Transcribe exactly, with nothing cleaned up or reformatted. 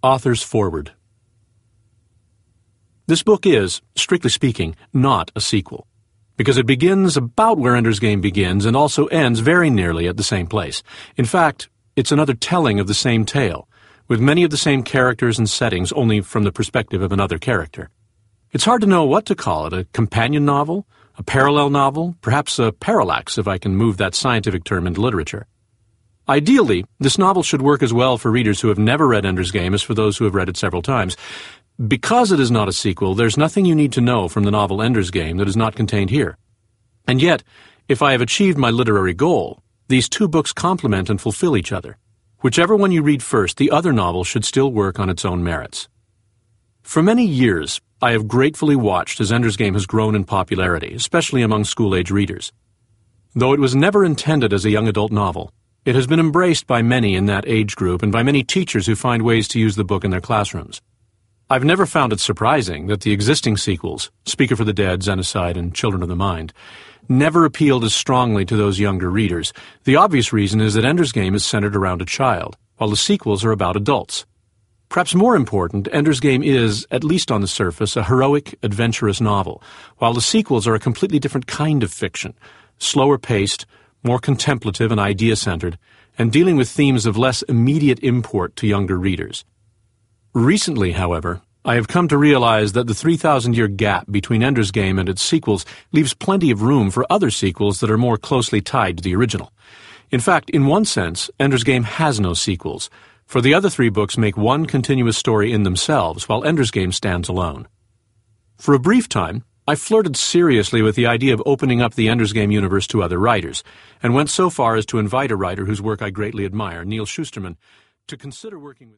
Author's Foreword. This book is, strictly speaking, not a sequel, because it begins about where Ender's Game begins and also ends very nearly at the same place. In fact, it's another telling of the same tale, with many of the same characters and settings, only from the perspective of another character. It's hard to know what to call it, a companion novel, a parallel novel, perhaps a parallax if I can move that scientific term into literature. Ideally, this novel should work as well for readers who have never read Ender's Game as for those who have read it several times. Because it is not a sequel, there's nothing you need to know from the novel Ender's Game that is not contained here. And yet, if I have achieved my literary goal, these two books complement and fulfill each other. Whichever one you read first, the other novel should still work on its own merits. For many years, I have gratefully watched as Ender's Game has grown in popularity, especially among school-age readers. Though it was never intended as a young adult novel, it has been embraced by many in that age group and by many teachers who find ways to use the book in their classrooms. I've never found it surprising that the existing sequels, Speaker for the Dead, Xenocide, and Children of the Mind, never appealed as strongly to those younger readers. The obvious reason is that Ender's Game is centered around a child, while the sequels are about adults. Perhaps more important, Ender's Game is, at least on the surface, a heroic, adventurous novel, while the sequels are a completely different kind of fiction, slower paced, more contemplative and idea-centered, and dealing with themes of less immediate import to younger readers. Recently, however, I have come to realize that the three thousand year gap between Ender's Game and its sequels leaves plenty of room for other sequels that are more closely tied to the original. In fact, in one sense, Ender's Game has no sequels, for the other three books make one continuous story in themselves, while Ender's Game stands alone. For a brief time, I flirted seriously with the idea of opening up the Ender's Game universe to other writers, and went so far as to invite a writer whose work I greatly admire, Neal Shusterman, to consider working with